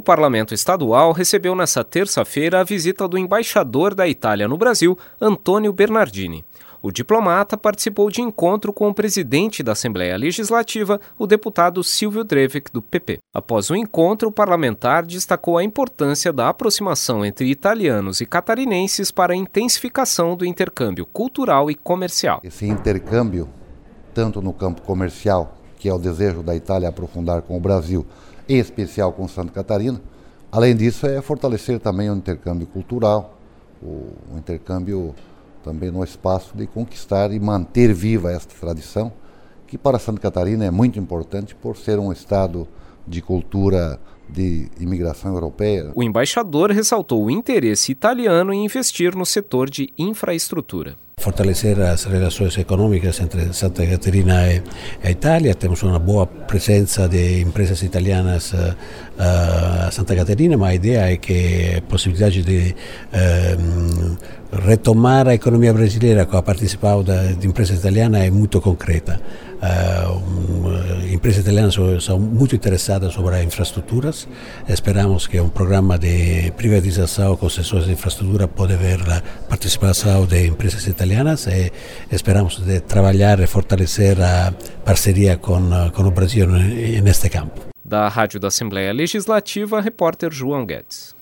Parlamento Estadual recebeu nesta terça-feira a visita do embaixador da Itália no Brasil, Antônio Bernardini. O diplomata participou de encontro com o presidente da Assembleia Legislativa, o deputado Silvio Drevek, do PP. Após o encontro, o parlamentar destacou a importância da aproximação entre italianos e catarinenses para a intensificação do intercâmbio cultural e comercial. Esse intercâmbio, tanto no campo comercial, que é o desejo da Itália aprofundar com o Brasil, em especial com Santa Catarina, além disso é fortalecer também o intercâmbio cultural, o intercâmbio também no espaço de conquistar e manter viva esta tradição, que para Santa Catarina é muito importante por ser um estado de cultura de imigração europeia. O embaixador ressaltou o interesse italiano em investir no setor de infraestrutura. Fortalecer as relações econômicas entre Santa Catarina e a Itália. Temos uma boa presença de empresas italianas a Santa Catarina, mas a ideia é que a possibilidade de retomar a economia brasileira com a participação de empresas italianas é muito concreta. Empresas italianas são muito interessadas sobre as infraestruturas. Esperamos que um programa de privatização, concessões de infraestrutura, pode ver a participação de empresas italianas e esperamos de trabalhar e fortalecer a parceria com o Brasil neste campo. Da Rádio da Assembleia Legislativa, repórter João Guedes.